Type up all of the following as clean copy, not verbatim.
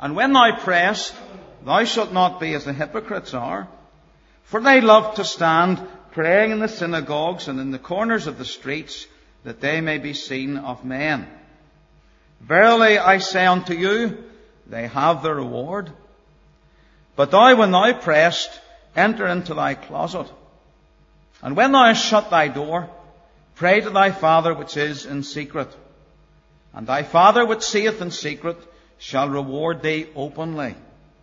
And when thou prayest, thou shalt not be as the hypocrites are, for they love to stand praying in the synagogues and in the corners of the streets, that they may be seen of men. Verily I say unto you, they have their reward. But thou, when thou prayest, enter into thy closet. And when thou hast shut thy door, pray to thy Father which is in secret. And thy Father which seeth in secret shall reward thee openly.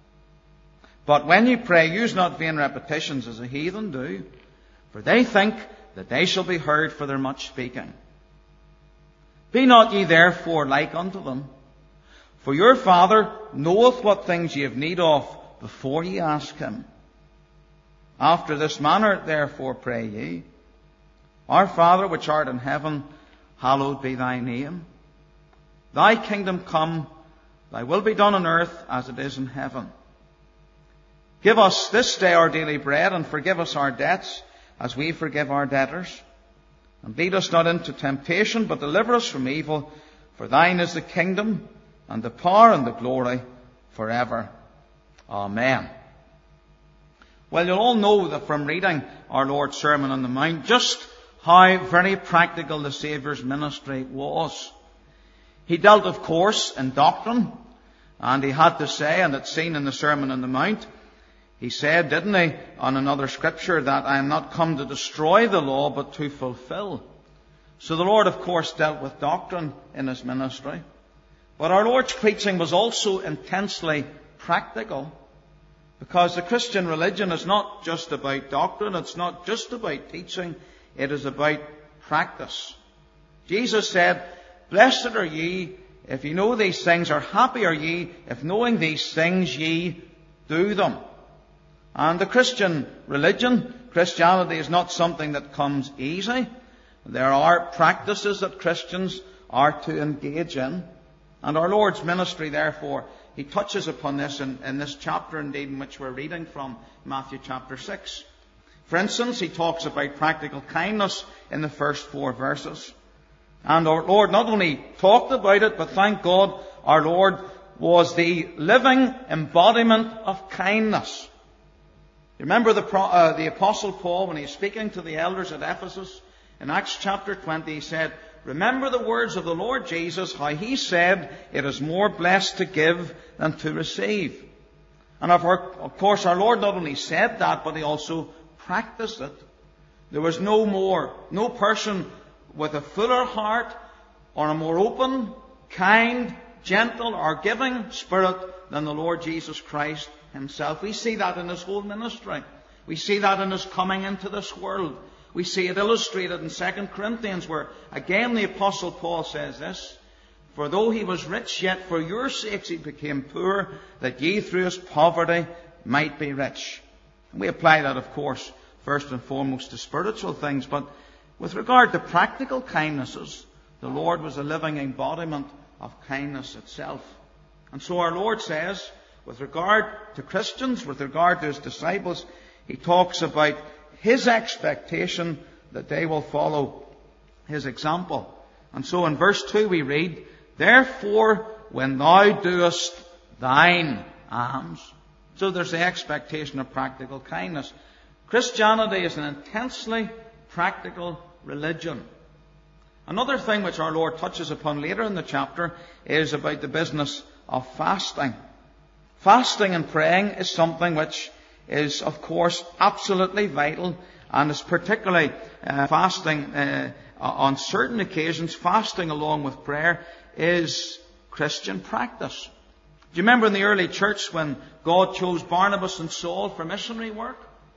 But when ye pray, use not vain repetitions as the heathen do, for they think that they shall be heard for their much speaking. Be not ye therefore like unto them, for your Father knoweth what things ye have need of before ye ask him. After this manner therefore pray ye, Our Father which art in heaven, hallowed be thy name. Thy kingdom come, thy will be done on earth as it is in heaven. Give us this day our daily bread, and forgive us our debts, as we forgive our debtors. And lead us not into temptation, but deliver us from evil. For thine is the kingdom, and the power, and the glory, forever. Amen. Well, you'll all know that from reading our Lord's Sermon on the Mount, just how very practical the Saviour's ministry was. He dealt, of course, in doctrine, and he had to say, and it's seen in the Sermon on the Mount, he said, didn't he, on another scripture, that I am not come to destroy the law, but to fulfill. So the Lord, of course, dealt with doctrine in his ministry. But our Lord's preaching was also intensely practical, because the Christian religion is not just about doctrine, it's not just about teaching, it is about practice. Jesus said, Blessed are ye if ye know these things, or happy are ye if knowing these things ye do them. And the Christian religion, Christianity, is not something that comes easy. There are practices that Christians are to engage in. And our Lord's ministry, therefore, he touches upon this in this chapter, indeed, in which we're reading from Matthew chapter 6. For instance, he talks about practical kindness in the first 4 verses. And our Lord not only talked about it, but thank God, our Lord was the living embodiment of kindness. You remember the Apostle Paul, when he's speaking to the elders at Ephesus, in Acts chapter 20, he said, Remember the words of the Lord Jesus, how he said, It is more blessed to give than to receive. And of course, our Lord not only said that, but he also practiced it. There was no person with a fuller heart or a more open, kind, gentle, or giving spirit than the Lord Jesus Christ himself. We see that in his whole ministry. We see that in his coming into this world. We see it illustrated in 2 Corinthians, where again the Apostle Paul says this, For though he was rich, yet for your sakes he became poor, that ye through his poverty might be rich. And we apply that, of course, first and foremost to spiritual things, but with regard to practical kindnesses, the Lord was a living embodiment of kindness itself. And so our Lord says, with regard to Christians, with regard to his disciples, he talks about his expectation that they will follow his example. And so in verse 2 we read, Therefore, when thou doest thine alms. So there's the expectation of practical kindness. Christianity is an intensely practical religion. Another thing which our Lord touches upon later in the chapter is about the business of fasting. Fasting and praying is something which is, of course, absolutely vital, and is particularly fasting on certain occasions, fasting along with prayer is Christian practice. Do you remember in the early church when God chose Barnabas and Saul for missionary work?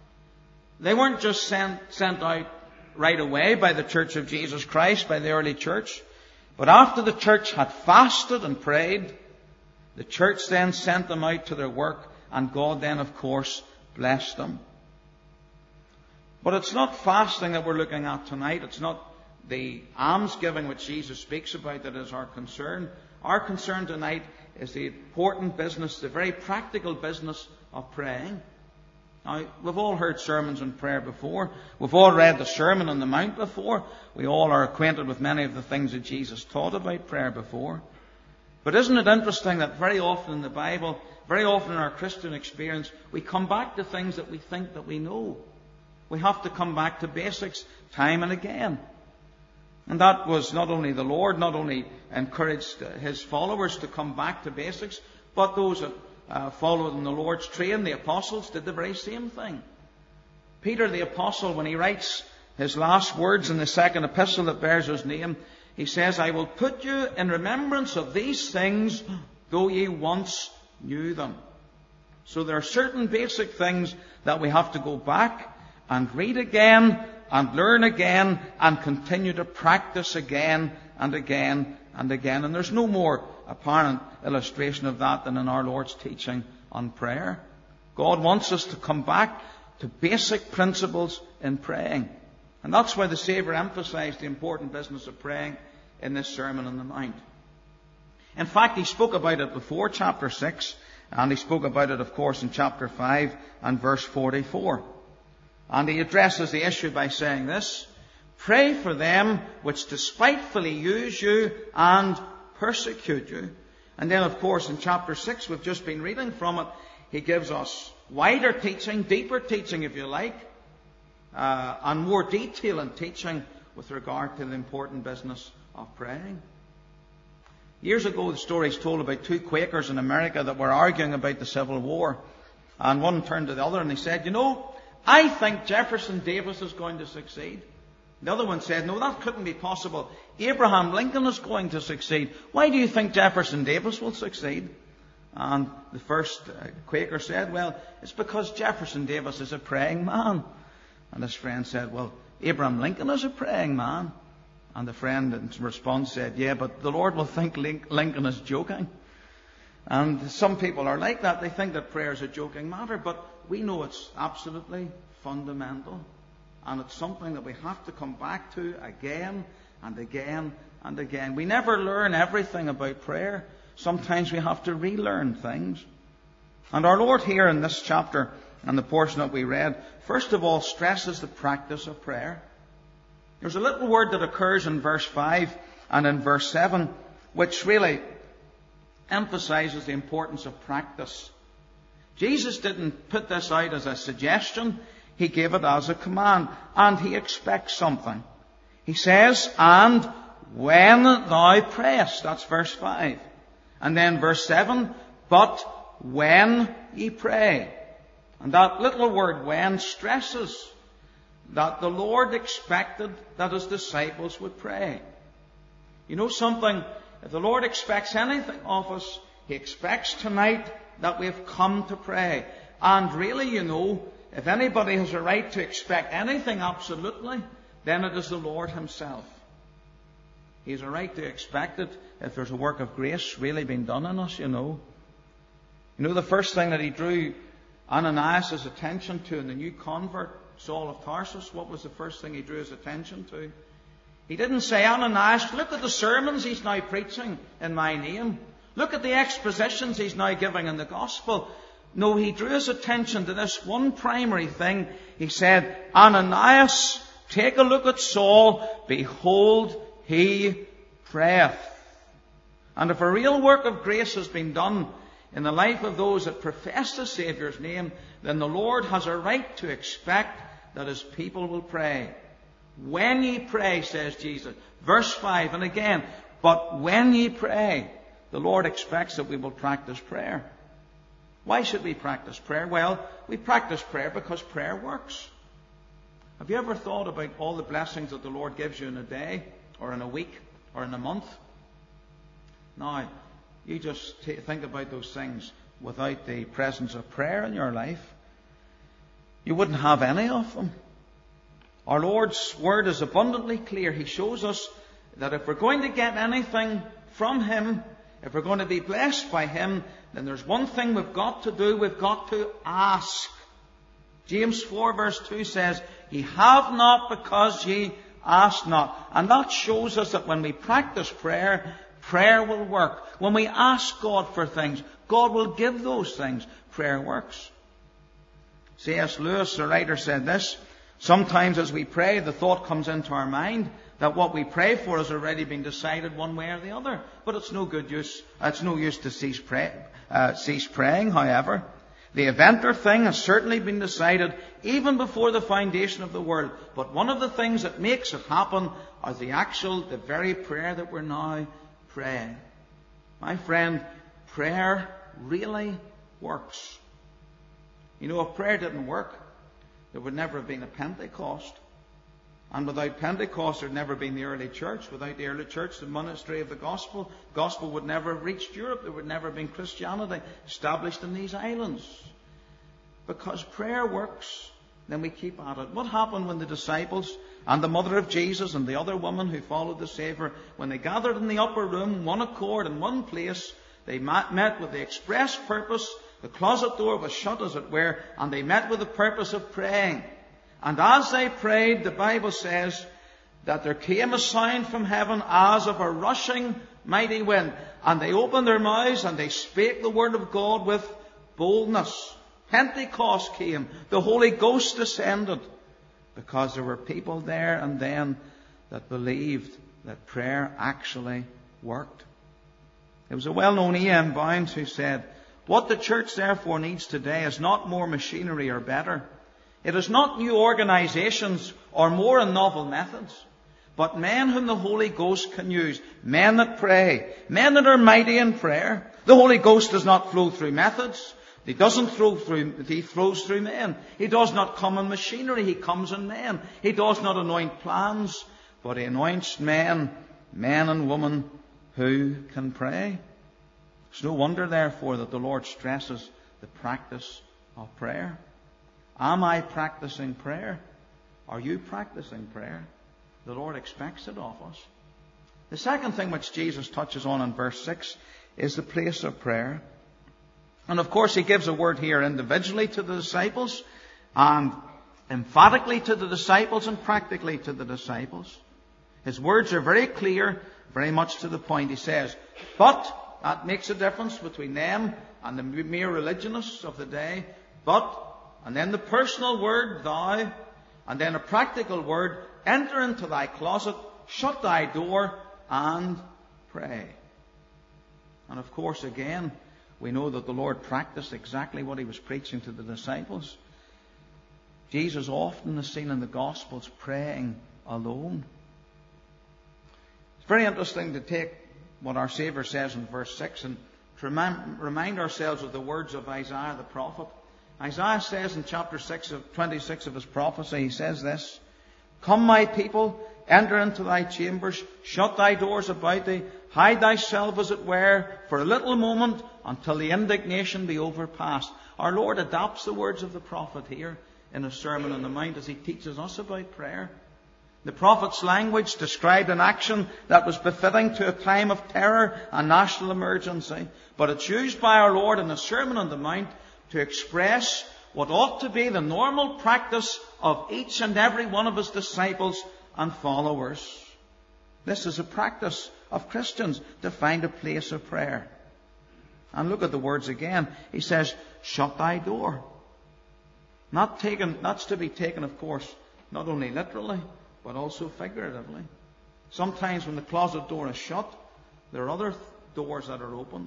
They weren't just sent out right away by the Church of Jesus Christ, by the early church. But after the church had fasted and prayed, the church then sent them out to their work, and God then, of course, blessed them. But it's not fasting that we're looking at tonight. It's not the almsgiving which Jesus speaks about that is our concern. Our concern tonight is the important business, the very practical business of praying. Now, we've all heard sermons on prayer before. We've all read the Sermon on the Mount before. We all are acquainted with many of the things that Jesus taught about prayer before. But isn't it interesting that very often in the Bible, very often in our Christian experience, we come back to things that we think that we know. We have to come back to basics time and again. And that was not only the Lord, not only encouraged His followers to come back to basics, but those that followed in the Lord's train, the apostles, did the very same thing. Peter the apostle, when he writes his last words in the second epistle that bears his name, he says, I will put you in remembrance of these things, though ye once knew them. So there are certain basic things that we have to go back and read again and learn again and continue to practice again and again and again. And there's no more apparent illustration of that than in our Lord's teaching on prayer. God wants us to come back to basic principles in praying. And that's why the Saviour emphasized the important business of praying in this Sermon on the Mount. In fact, He spoke about it before chapter 6, and He spoke about it, of course, in chapter 5 and verse 44. And He addresses the issue by saying this, pray for them which despitefully use you and persecute you. And then, of course, in chapter 6, we've just been reading from it, He gives us wider teaching, deeper teaching, if you like, and more detail in teaching with regard to the important business of praying. Years ago, the story is told about two Quakers in America that were arguing about the Civil War. And one turned to the other and he said, I think Jefferson Davis is going to succeed. The other one said, no, that couldn't be possible. Abraham Lincoln is going to succeed. Why do you think Jefferson Davis will succeed? And the first Quaker said, well, it's because Jefferson Davis is a praying man. And his friend said, well, Abraham Lincoln is a praying man. And the friend in response said, yeah, but the Lord will think Lincoln is joking. And some people are like that. They think that prayer is a joking matter, but we know it's absolutely fundamental. And it's something that we have to come back to again and again and again. We never learn everything about prayer. Sometimes we have to relearn things. And our Lord here in this chapter and the portion that we read, first of all, stresses the practice of prayer. There's a little word that occurs in verse 5 and in verse 7, which really emphasizes the importance of practice. Jesus didn't put this out as a suggestion. He gave it as a command. And He expects something. He says, and when thou prayest. That's verse 5. And then verse 7, but when ye pray. And that little word when stresses that the Lord expected that His disciples would pray. You know something? If the Lord expects anything of us, He expects tonight that we've come to pray. And really, if anybody has a right to expect anything absolutely, then it is the Lord Himself. He has a right to expect it if there's a work of grace really being done in us, the first thing that He drew Ananias' attention to in the new convert, Saul of Tarsus, what was the first thing He drew his attention to? He didn't say, Ananias, look at the sermons he's now preaching in my name. Look at the expositions he's now giving in the gospel. No, He drew his attention to this one primary thing. He said, Ananias, take a look at Saul. Behold, he prayeth. And if a real work of grace has been done in the life of those that profess the Saviour's name, then the Lord has a right to expect that His people will pray. When ye pray, says Jesus. Verse 5, and again, but when ye pray, the Lord expects that we will practice prayer. Why should we practice prayer? Well, we practice prayer because prayer works. Have you ever thought about all the blessings that the Lord gives you in a day, or in a week, or in a month? Now, you just think about those things without the presence of prayer in your life. You wouldn't have any of them. Our Lord's word is abundantly clear. He shows us that if we're going to get anything from Him, if we're going to be blessed by Him, then there's one thing we've got to do. We've got to ask. James 4 verse 2 says, ye have not because ye ask not. And that shows us that when we practice prayer, prayer will work. When we ask God for things, God will give those things. Prayer works. C.S. Lewis, the writer, said this, sometimes as we pray, the thought comes into our mind, that what we pray for has already been decided one way or the other. But it's no good use. It's no use to cease praying, however. The event or thing has certainly been decided even before the foundation of the world. But one of the things that makes it happen is the very prayer that we're now praying. My friend, prayer really works. You know, if prayer didn't work, there would never have been a Pentecost. And without Pentecost, there would never have been the early church. Without the early church, the ministry of the gospel would never have reached Europe. There would never have been Christianity established in these islands. Because prayer works, then we keep at it. What happened when the disciples and the mother of Jesus and the other woman who followed the Saviour, when they gathered in the upper room, one accord in one place, they met with the express purpose, the closet door was shut as it were, and they met with the purpose of praying. And as they prayed, the Bible says that there came a sound from heaven as of a rushing mighty wind. And they opened their mouths and they spake the word of God with boldness. Pentecost came. The Holy Ghost descended. Because there were people there and then that believed that prayer actually worked. There was a well-known E.M. Bounds who said, "What the church therefore needs today is not more machinery or better. It is not new organizations or more and novel methods, but men whom the Holy Ghost can use, men that pray, men that are mighty in prayer." The Holy Ghost does not flow through methods. He flows through men. He does not come in machinery. He comes in men. He does not anoint plans, but he anoints men and women who can pray. It's no wonder, therefore, that the Lord stresses the practice of prayer. Am I practicing prayer? Are you practicing prayer? The Lord expects it of us. The second thing which Jesus touches on in verse 6 is the place of prayer. And of course he gives a word here individually to the disciples, and emphatically to the disciples, and practically to the disciples. His words are very clear, very much to the point. He says, "But," that makes a difference between them and the mere religionists of the day. "But," and then the personal word, "thou," and then a practical word, "enter into thy closet, shut thy door, and pray." And of course, again, we know that the Lord practiced exactly what he was preaching to the disciples. Jesus often is seen in the Gospels praying alone. It's very interesting to take what our Saviour says in verse 6 and to remind ourselves of the words of Isaiah the prophet. Isaiah says in chapter 26 of his prophecy, he says this, "Come, my people, enter into thy chambers, shut thy doors about thee, hide thyself, as it were, for a little moment, until the indignation be overpast." Our Lord adapts the words of the prophet here in his Sermon on the Mount as he teaches us about prayer. The prophet's language described an action that was befitting to a time of terror and national emergency, but it's used by our Lord in the Sermon on the Mount to express what ought to be the normal practice of each and every one of his disciples and followers. This is a practice of Christians, to find a place of prayer. And look at the words again. He says, "Shut thy door." That's to be taken, of course, not only literally, but also figuratively. Sometimes when the closet door is shut, there are other doors that are open.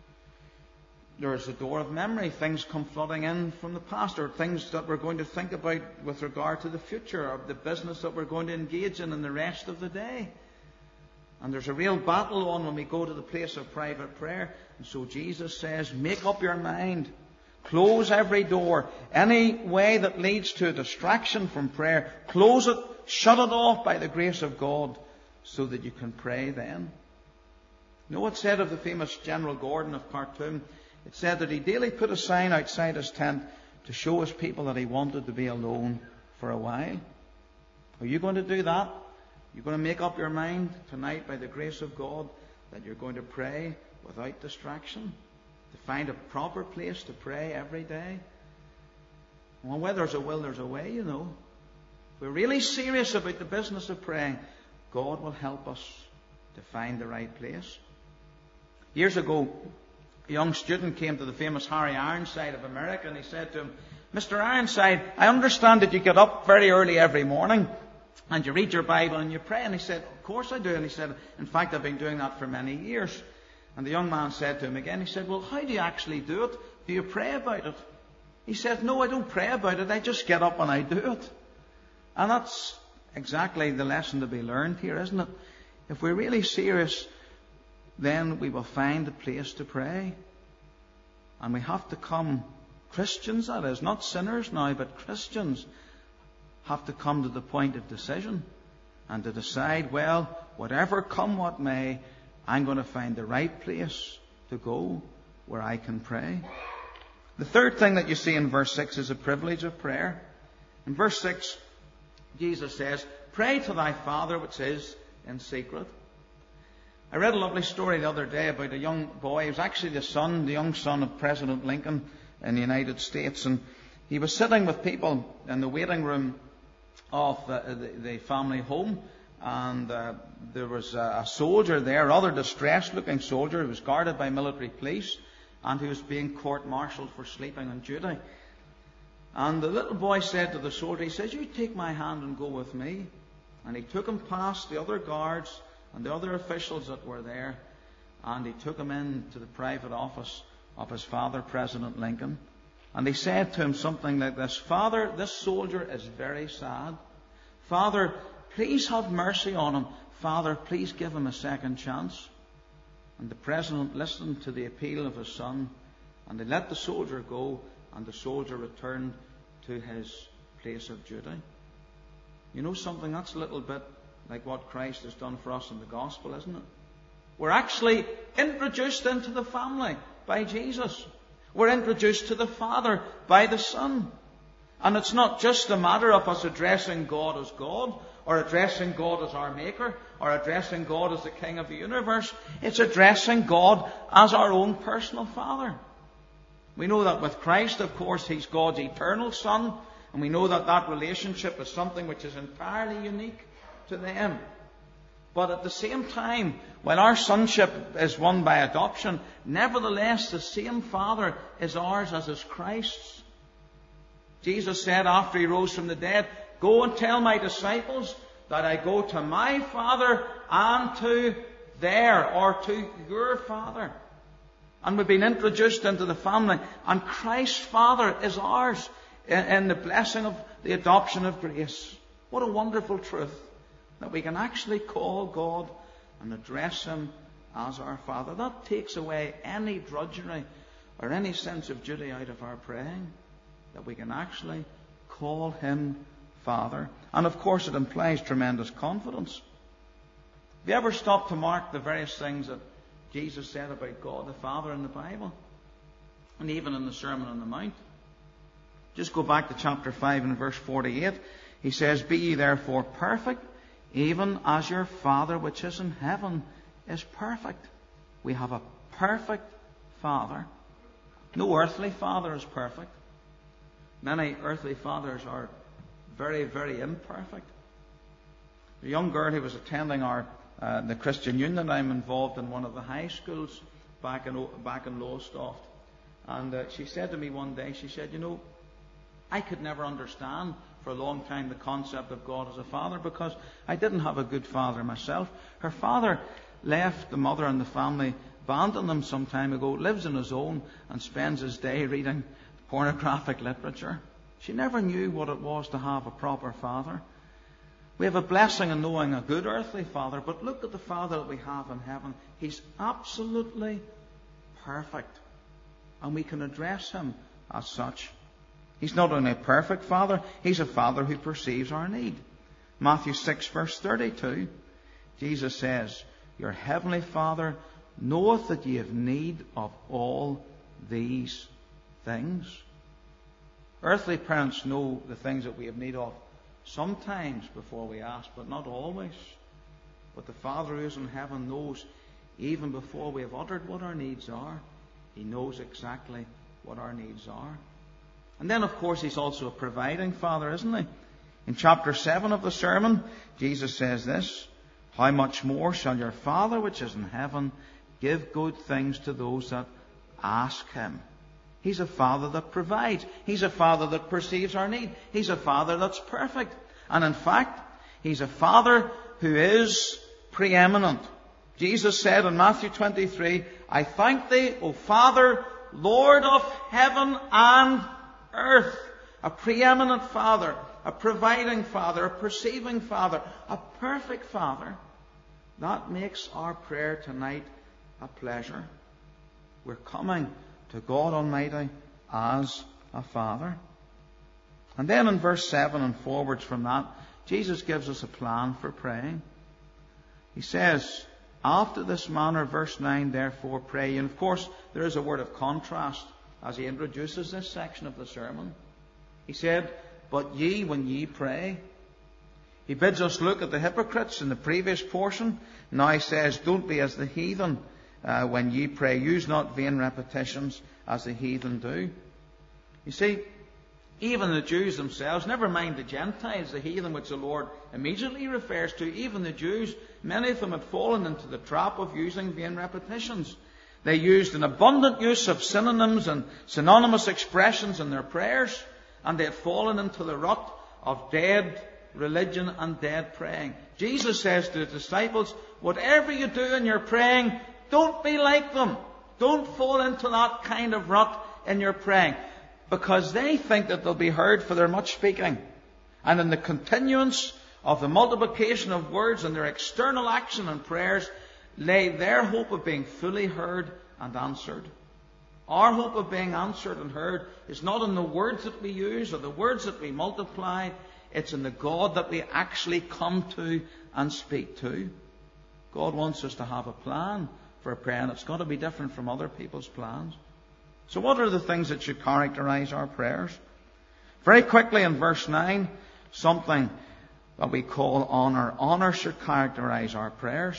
There's the door of memory. Things come flooding in from the past, or things that we're going to think about with regard to the future, or the business that we're going to engage in the rest of the day. And there's a real battle on when we go to the place of private prayer. And so Jesus says, make up your mind. Close every door. Any way that leads to a distraction from prayer, close it, shut it off by the grace of God, so that you can pray then. You know what said of the famous General Gordon of Khartoum? It said that he daily put a sign outside his tent to show his people that he wanted to be alone for a while. Are you going to do that? You're going to make up your mind tonight by the grace of God that you're going to pray without distraction, to find a proper place to pray every day? Well, where there's a will, there's a way, you know. If we're really serious about the business of praying, God will help us to find the right place. Years ago, a young student came to the famous Harry Ironside of America, and he said to him, "Mr. Ironside, I understand that you get up very early every morning. and you read your Bible and you pray. And he said, of course I do. And he said, in fact, I've been doing that for many years. And the young man said to him again, he said, well, how do you actually do it? Do you pray about it? He said, no, I don't pray about it. I just get up and I do it. And that's exactly the lesson to be learned here, isn't it? If we're really serious, then we will find a place to pray. And we have to come, Christians that is, not sinners now, but Christians have to come to the point of decision and to decide, well, whatever come what may, I'm going to find the right place to go where I can pray. The third thing that you see in verse 6 is a privilege of prayer. In verse 6, Jesus says, pray to thy Father which is in secret. I read a lovely story the other day about a young boy. He was actually the young son of President Lincoln in the United States. And he was sitting with people in the waiting room of the family home. And there was a soldier there, a rather distressed looking soldier, who was guarded by military police and who was being court-martialed for sleeping on duty. And the little boy said to the soldier, he says, you take my hand and go with me. And he took him past the other guards and the other officials that were there, and he took him into the private office of his father, President Lincoln. And he said to him something like this, Father, this soldier is very sad. Father, please have mercy on him. Father, please give him a second chance. And the president listened to the appeal of his son, and they let the soldier go, and the soldier returned to his place of duty. You know something? That's a little bit like what Christ has done for us in the gospel, isn't it? We're actually introduced into the family by Jesus. We're introduced to the Father by the Son. And it's not just a matter of us addressing God as God, or addressing God as our Maker, or addressing God as the King of the universe. It's addressing God as our own personal Father. We know that with Christ, of course, He's God's eternal Son, and we know that that relationship is something which is entirely unique to them. But at the same time, while our sonship is won by adoption, nevertheless the same Father is ours as is Christ's. Jesus said after He rose from the dead, go and tell my disciples that I go to my Father and to their, or to your Father. And we've been introduced into the family, and Christ's Father is ours in the blessing of the adoption of grace. What a wonderful truth, that we can actually call God and address Him as our Father. That takes away any drudgery or any sense of duty out of our praying, that we can actually call Him Father. And of course it implies tremendous confidence. Have you ever stopped to mark the various things that Jesus said about God the Father in the Bible? And even in the Sermon on the Mount. Just go back to chapter 5 and verse 48. He says, be ye therefore perfect, even as your Father which is in heaven is perfect. We have a perfect Father. No earthly father is perfect. Many earthly fathers are very, very imperfect. A young girl who was attending the Christian Union, I'm involved in one of the high schools back in Lowestoft. And she said to me one day, she said, I could never understand for a long time the concept of God as a father, because I didn't have a good father myself. Her father left the mother and the family, abandoned them some time ago, lives on his own and spends his day reading pornographic literature. She never knew what it was to have a proper father. We have a blessing in knowing a good earthly father, but look at the Father that we have in heaven. He's absolutely perfect, and we can address Him as such. He's not only a perfect Father, He's a Father who perceives our need. Matthew 6 verse 32, Jesus says, your heavenly Father knoweth that ye have need of all these things. Earthly parents know the things that we have need of sometimes before we ask, but not always. But the Father who is in heaven knows even before we have uttered what our needs are. He knows exactly what our needs are. And then, of course, He's also a providing Father, isn't He? In chapter 7 of the sermon, Jesus says this, how much more shall your Father which is in heaven give good things to those that ask Him? He's a Father that provides. He's a Father that perceives our need. He's a Father that's perfect. And in fact, He's a Father who is preeminent. Jesus said in Matthew 23, I thank thee, O Father, Lord of heaven and earth. A preeminent Father, a providing Father, a perceiving Father, a perfect Father. That makes our prayer tonight a pleasure. We're coming to God Almighty as a Father. And then in verse 7 and forwards from that, Jesus gives us a plan for praying. He says, after this manner, verse 9, therefore pray. And of course, there is a word of contrast as he introduces this section of the sermon. He said, but ye, when ye pray. He bids us look at the hypocrites in the previous portion. Now he says, don't be as the heathen when ye pray. Use not vain repetitions as the heathen do. You see, even the Jews themselves, never mind the Gentiles, the heathen which the Lord immediately refers to, even the Jews, many of them had fallen into the trap of using vain repetitions. They used an abundant use of synonyms and synonymous expressions in their prayers, and they had fallen into the rut of dead religion and dead praying. Jesus says to the disciples, whatever you do in your praying, don't be like them. Don't fall into that kind of rut in your praying. Because they think that they'll be heard for their much speaking. And in the continuance of the multiplication of words and their external action and prayers lay their hope of being fully heard and answered. Our hope of being answered and heard is not in the words that we use or the words that we multiply. It's in the God that we actually come to and speak to. God wants us to have a plan for prayer, and it's got to be different from other people's plans. So what are the things that should characterize our prayers? Very quickly in verse 9, something that we call honour. Honour should characterize our prayers.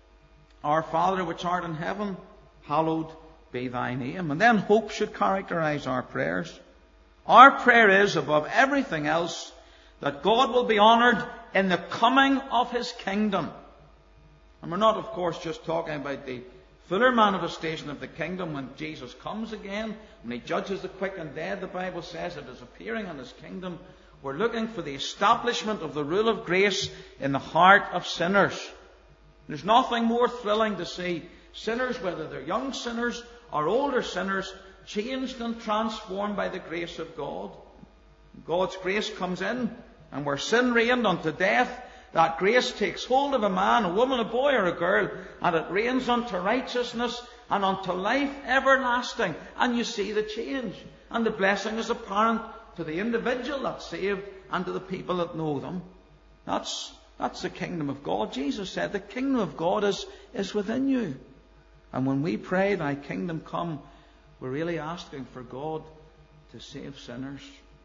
Our Father which art in heaven, hallowed be thy name. And then hope should characterize our prayers. Our prayer is, above everything else, that God will be honoured in the coming of His kingdom. And we're not, of course, just talking about the fuller manifestation of the kingdom when Jesus comes again, when He judges the quick and dead. The Bible says it is appearing in His kingdom. We're looking for the establishment of the rule of grace in the heart of sinners. There's nothing more thrilling to see sinners, whether they're young sinners or older sinners, changed and transformed by the grace of God. God's grace comes in, and where sin reigned unto death, that grace takes hold of a man, a woman, a boy or a girl, and it reigns unto righteousness and unto life everlasting. And you see the change. And the blessing is apparent to the individual that's saved and to the people that know them. That's the kingdom of God. Jesus said the kingdom of God is within you. And when we pray, thy kingdom come, we're really asking for God to save sinners.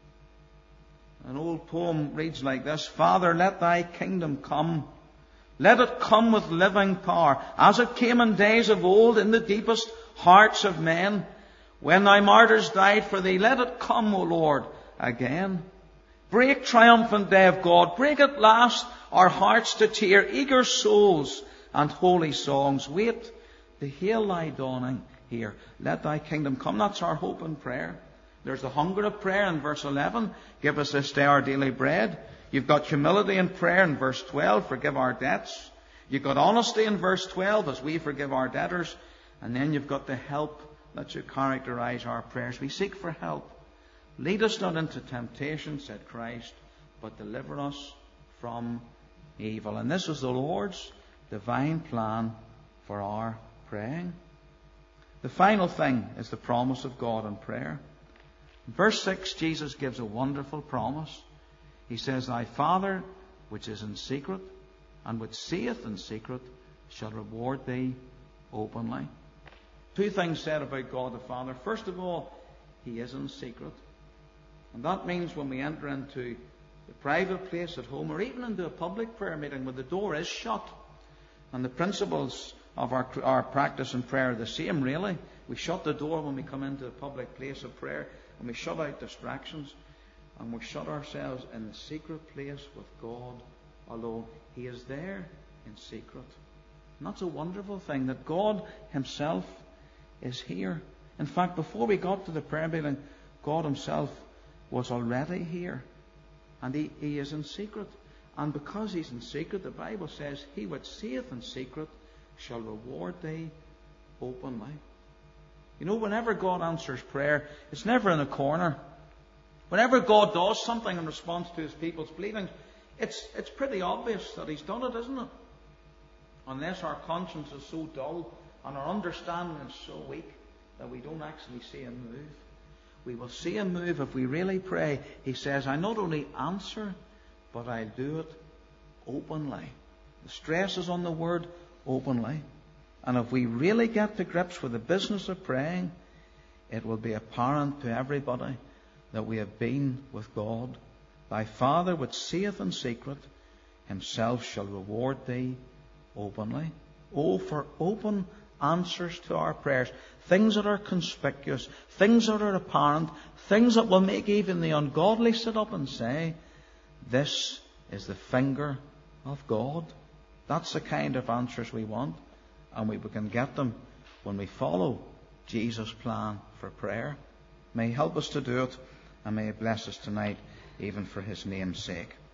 An old poem reads like this: Father, let thy kingdom come. Let it come with living power, as it came in days of old in the deepest hearts of men. When thy martyrs died for thee, let it come, O Lord, again. Break, triumphant day of God, break at last our hearts to tear, eager souls and holy songs. Wait to hail thy dawning here. Let thy kingdom come. That's our hope and prayer. There's the hunger of prayer in verse 11. Give us this day our daily bread. You've got humility in prayer in verse 12. Forgive our debts. You've got honesty in verse 12 as we forgive our debtors. And then you've got the help that should characterize our prayers. We seek for help. Lead us not into temptation, said Christ, but deliver us from evil. And this is the Lord's divine plan for our praying. The final thing is the promise of God in prayer. In verse 6, Jesus gives a wonderful promise. He says, Thy Father, which is in secret, and which seeth in secret, shall reward thee openly. Two things said about God the Father. First of all, He is in secret. And that means when we enter into the private place at home, or even into a public prayer meeting where the door is shut, and the principles of our practice in prayer are the same, really. We shut the door when we come into a public place of prayer, and we shut out distractions, and we shut ourselves in the secret place with God alone. He is there in secret. And that's a wonderful thing, that God Himself is here. In fact, before we got to the prayer meeting, God Himself was already here. And He is in secret. And because he's in secret, the Bible says, he which seeth in secret shall reward thee openly. You know, whenever God answers prayer, it's never in a corner. Whenever God does something in response to his people's pleadings, it's pretty obvious that he's done it, isn't it? Unless our conscience is so dull and our understanding is so weak that we don't actually see him move. We will see him move if we really pray. He says, I not only answer, but I'll do it openly. The stress is on the word openly. And if we really get to grips with the business of praying, it will be apparent to everybody that we have been with God. Thy Father which seeth in secret, himself shall reward thee openly. Oh, for open answers to our prayers. Things that are conspicuous, things that are apparent, things that will make even the ungodly sit up and say, this is the finger of God. That's the kind of answers we want. And we can get them when we follow Jesus' plan for prayer. May he help us to do it, and may he bless us tonight, even for his name's sake.